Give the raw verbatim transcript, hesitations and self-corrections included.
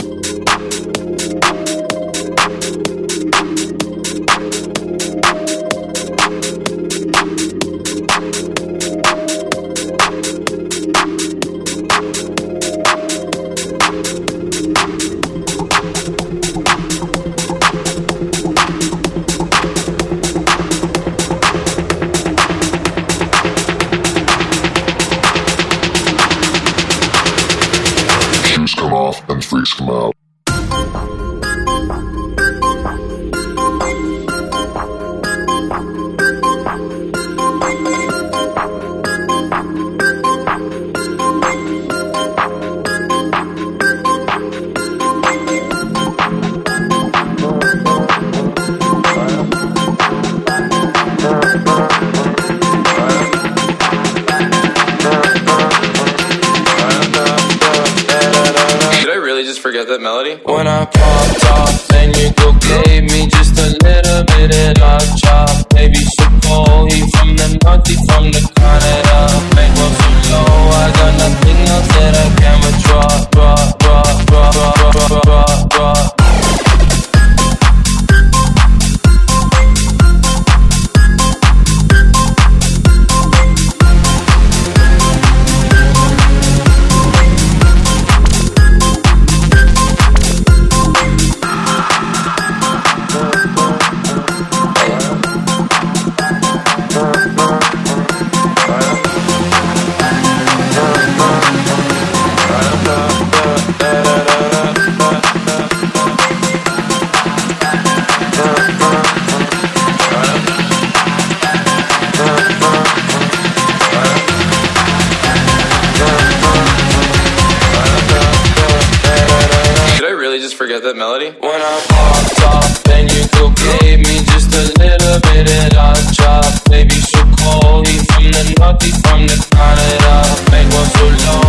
Come off and freaks come out. Forget that melody. When I popped off, then you go gave me just a little bit of love chop. Baby, so cold, he from the north, he from the Canada. Bankroll so low, I got nothing else that I can withdraw. Draw, draw, draw, draw, draw, draw, draw. Forget that melody. When I popped off, then you go gave me just a little bit of love chop. Baby, so cold, he from the north, he from the Canada. Bankroll so low,